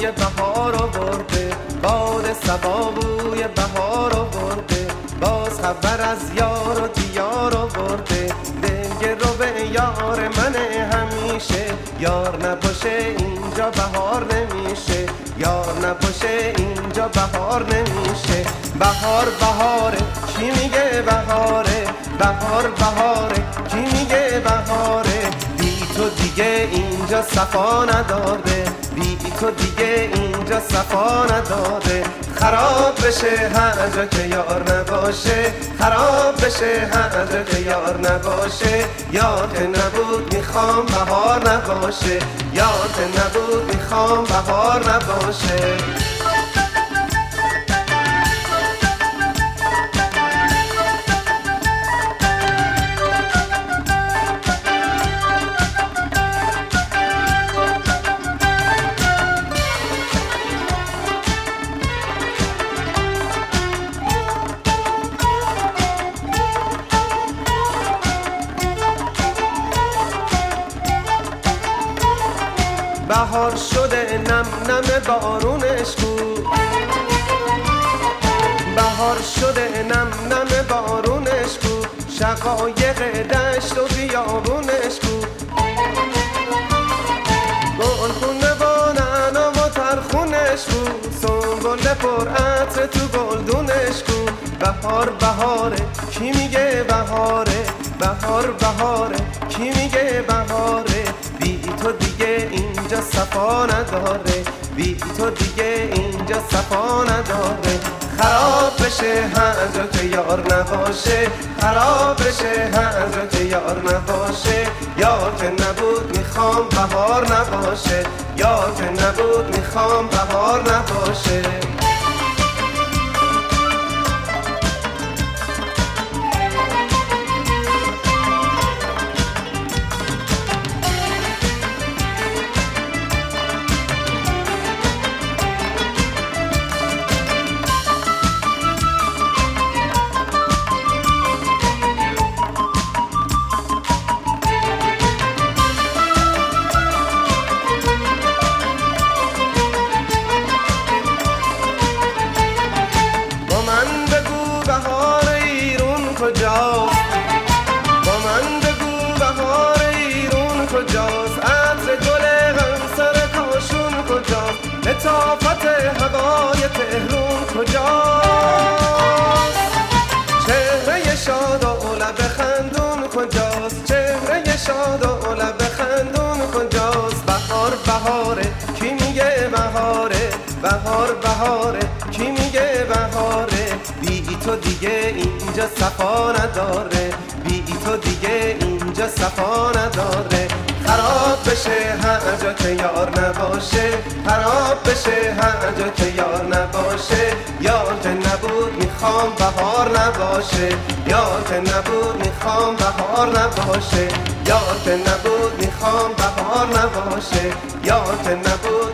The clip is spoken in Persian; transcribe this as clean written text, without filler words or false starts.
بوی بهار آورده، باد صبا بوی بهار آورده، باز خبر از یار و دیار آورده. دلگرو به یار من همیشه، یار نباشه اینجا بهار نمیشه، یار نباشه اینجا بهار نمیشه. بهار بهاره کی میگه بهاره، بهار بهاره کی میگه بهاره. بی تو دیگه اینجا صفا نداره، بی تو دیگه اینجا صفا نداره. خراب بشه هر جا که یار نباشه، خراب بشه هر جا که یار نباشه. یار که نبود میخوام بهار نباشه، یار که نبود میخوام بهار نباشه. بهار شده نم نم بارونش کو، بهار شده نم نم بارونش کو. شقایق دشت و بیابونش کو، گلخونه و نعنا و ترخونش کو. سنبل پر عطر تو گلدونش کو. بهار بهاره کی میگه بهاره، بهار بهاره کی میگه بهاره. بی تو دیگه اینجا صفا نداره، بی تو دیگه اینجا صفا نداره. خراب بشه هر جا که یار نباشه، خراب بشه هر جا که یار نباشه. یار که نبود میخوام بهار نباشه، یار که نبود میخوام بهار نباشه. با من بگو بهار ایرون کجاست، عطر گل غمسر کاشون کجاست، لطافت هوای تهرون کجاست. چهره شاد و لب خندون کجاست، چهره شاد و لب خندون کجاست. بهار بهاره کی میگه بهاره، بهار بهاره کی میگه بهاره. بی تو دیگه اینجا صفا نداره، بی تو دیگه اینجا صفا نداره. خراب بشه هر جا که یار نباشه، خراب بشه هر جا که یار نباشه. یار که نبود میخوام بهار نباشه، یار که نبود میخوام بهار نباشه، یار که نبود میخوام بهار نباشه، یار که نبود